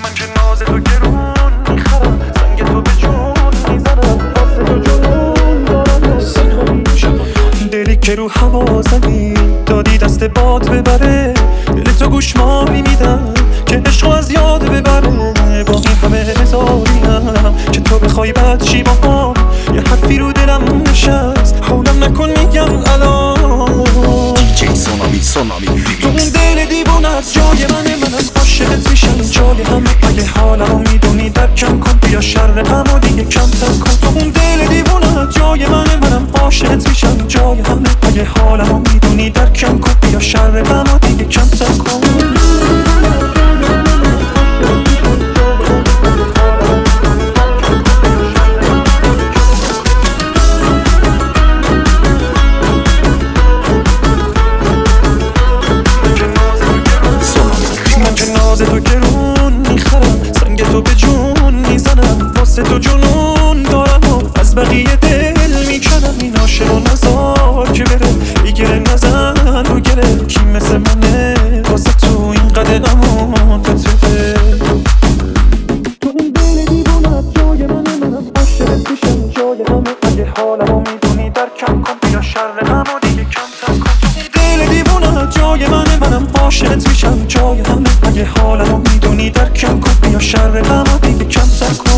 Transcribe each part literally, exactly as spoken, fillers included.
من که ناز تو گرون میخرم، سنگ تو به جون میزنم، واسه تو جنون دارم. سینم شبان دلی که رو هوا زدی دادی دست باد ببره، دل تو گوشمالی میدم که عشقو از یاد ببره. با این همه هزاریم که تو بخوای بد چی باهام، یه حرفی رو دلم نشست حولم نکن میگم الان. دیجی سونامی سونامی تو اون دل دیوونت جای منه، منم عاشقت میشم جای همه. اگه حالمو میدونی درکم کن، بیا شر غمو دیگه کمتر کن. تو اون دل دیوونت جای منه، منم عاشقت میشم جای همه. اگه حالمو میدونی درکم کن، بیا شر غمو دیگه کمتر کن. ناز تو گرون میخرم، سنگ تو به جون میزنم، واسه تو جنون دارم و از بقیه دل میکنم. این عاشق و نزار که بره، ایگره نزن و گره، کی مثل منه واسه تو اینقدر امان بتره. تو این دل دیوونت جای منه، منم عاشقت میشم جای همه. اگه حالمو میدونی درکم کن، بیا شر غمو دیگه کمتر کن. تو این دل دیوونت جای منه، منم عاشقت میشم جای همه. اگه حالمو میدونی درکم کن، بیا شر غمو دیگه کمتر کن.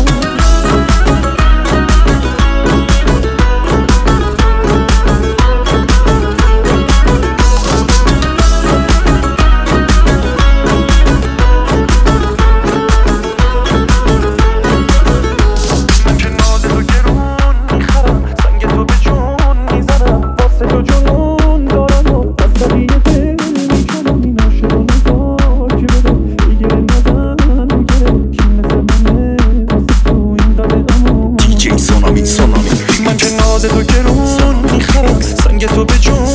من که ناز تو گرون میخرم، سنگ تو به جون میزنم، واسه تو جنون دارم و از بقیه دل میکنم. این عاشق و نزار که بره، ایگره نزن و گره، کی مثل منه واسه تو اینقدر امان. دیجی سونامی سونامی من که ناز تو گرون میخرم، سنگ تو به جون